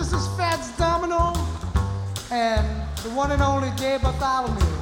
This is Fats Domino and the one and only Dave Bartholomew.